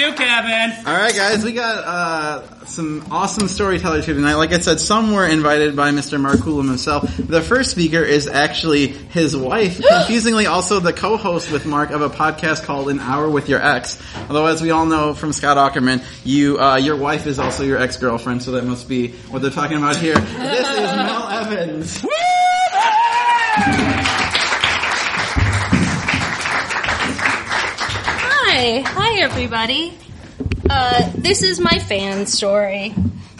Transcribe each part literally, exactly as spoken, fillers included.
you, Kevin. All right, guys, we got uh, some awesome storytellers here tonight. Like I said, some were invited by Mister Mark Coulomb himself. The first speaker is actually his wife, confusingly also the co-host with Mark of a podcast called An Hour with Your Ex. Although, as we all know from Scott Aukerman, you, uh, your wife is also your ex-girlfriend, so that must be what they're talking about here. This is Mel Evans. Hi. Hi, everybody. Uh, this is my fan story.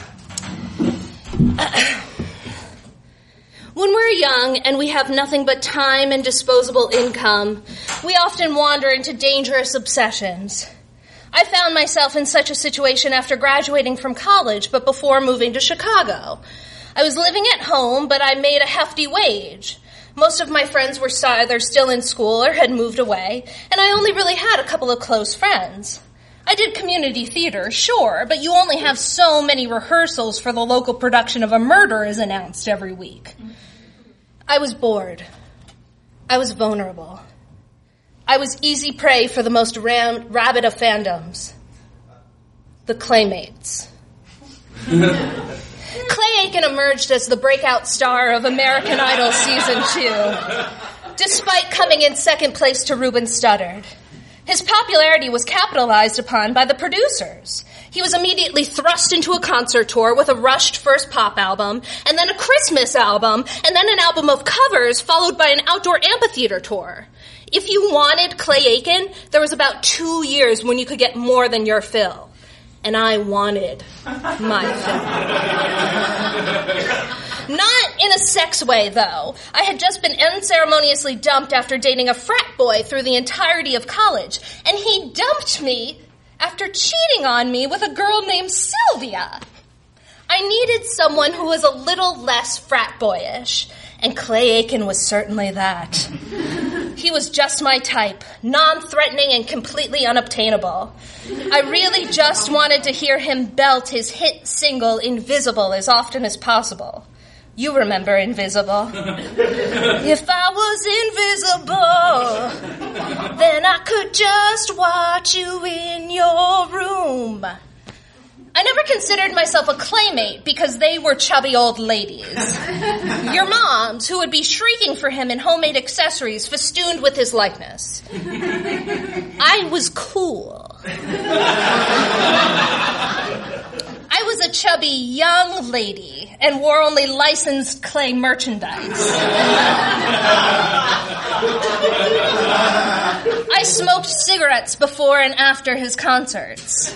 Uh, when we're young and we have nothing but time and disposable income, we often wander into dangerous obsessions. I found myself in such a situation after graduating from college, but before moving to Chicago. I was living at home, but I made a hefty wage. Most of my friends were either still in school or had moved away, and I only really had a couple of close friends. I did community theater, sure, but you only have so many rehearsals for the local production of a murder is announced every week. I was bored. I was vulnerable. I was easy prey for the most ram- rabid of fandoms. The Claymates. Clay Aiken emerged as the breakout star of American Idol Season two, despite coming in second place to Ruben Studdard. His popularity was capitalized upon by the producers. He was immediately thrust into a concert tour with a rushed first pop album, and then a Christmas album, and then an album of covers, followed by an outdoor amphitheater tour. If you wanted Clay Aiken, there was about two years when you could get more than your fill. And I wanted my fill. Not in a sex way, though. I had just been unceremoniously dumped after dating a frat boy through the entirety of college, and he dumped me after cheating on me with a girl named Sylvia. I needed someone who was a little less frat boyish, and Clay Aiken was certainly that. He was just my type, non-threatening and completely unobtainable. I really just wanted to hear him belt his hit single Invisible as often as possible. You remember Invisible. If I was invisible, then I could just watch you in your room. I never considered myself a Claymate because they were chubby old ladies. Your moms, who would be shrieking for him in homemade accessories festooned with his likeness. I was cool. I was a chubby young lady and wore only licensed Clay merchandise. I smoked cigarettes before and after his concerts.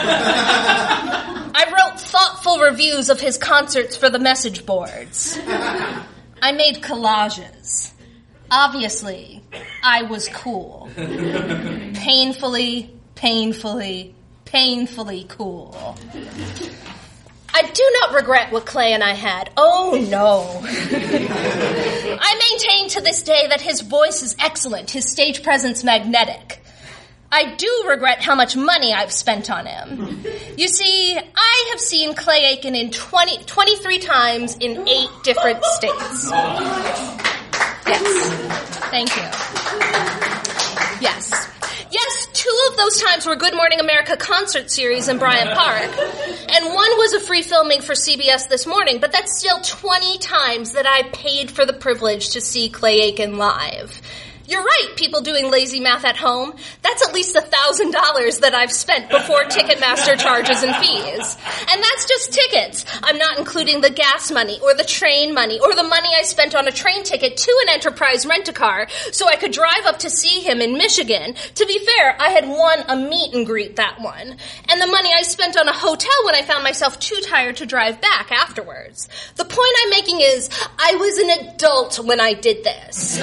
I wrote thoughtful reviews of his concerts for the message boards. I made collages. Obviously, I was cool. Painfully, painfully, painfully cool. I do not regret what Clay and I had. Oh, no. I maintain to this day that his voice is excellent, his stage presence magnetic. I do regret how much money I've spent on him. You see, I have seen Clay Aiken in twenty, twenty-three times in eight different states. Yes. Thank you. Yes. Yes, two of those times were Good Morning America concert series in Bryant Park, and one was a free filming for C B S This Morning, but that's still twenty times that I paid for the privilege to see Clay Aiken live. You're right, people doing lazy math at home. That's at least one thousand dollars that I've spent before Ticketmaster charges and fees. And that's just tickets. I'm not including the gas money or the train money or the money I spent on a train ticket to an Enterprise rent-a-car so I could drive up to see him in Michigan. To be fair, I had won a meet and greet that one. And the money I spent on a hotel when I found myself too tired to drive back afterwards. The point I'm making is, I was an adult when I did this.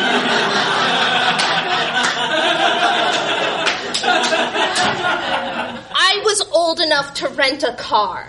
I was old enough to rent a car.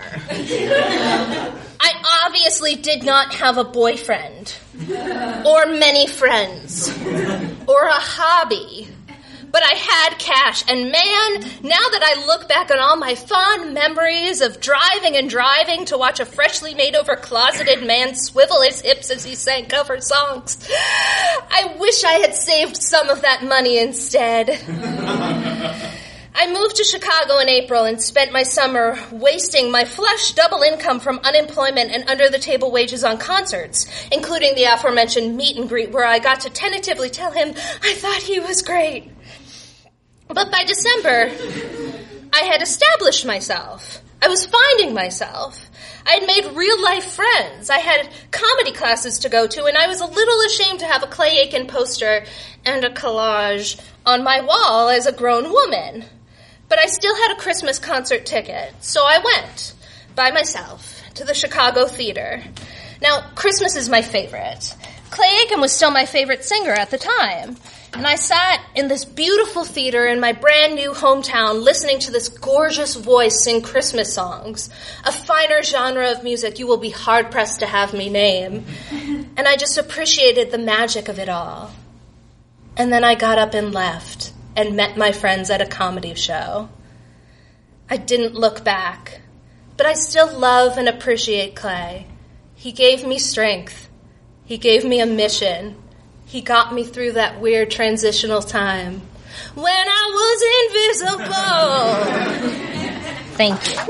I obviously did not have a boyfriend, or many friends, or a hobby. But I had cash, and man, now that I look back on all my fond memories of driving and driving to watch a freshly made-over closeted man swivel his hips as he sang cover songs, I wish I had saved some of that money instead. I moved to Chicago in April and spent my summer wasting my flush double income from unemployment and under-the-table wages on concerts, including the aforementioned meet and greet where I got to tentatively tell him I thought he was great. But by December, I had established myself. I was finding myself. I had made real-life friends. I had comedy classes to go to, and I was a little ashamed to have a Clay Aiken poster and a collage on my wall as a grown woman. But I still had a Christmas concert ticket, so I went, by myself, to the Chicago Theater. Now, Christmas is my favorite. Clay Aiken was still my favorite singer at the time. And I sat in this beautiful theater in my brand new hometown listening to this gorgeous voice sing Christmas songs, a finer genre of music you will be hard-pressed to have me name. And I just appreciated the magic of it all. And then I got up and left and met my friends at a comedy show. I didn't look back, but I still love and appreciate Clay. He gave me strength. He gave me a mission. He got me through that weird transitional time when I was invisible. Thank you.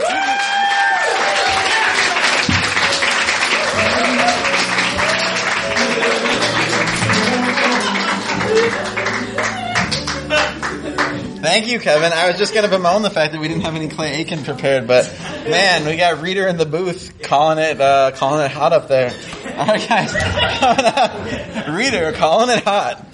Thank you, Kevin. I was just going to bemoan the fact that we didn't have any Clay Aiken prepared, but man, we got Reader in the booth calling it, uh, calling it hot up there. All right, guys, Reader calling it hot.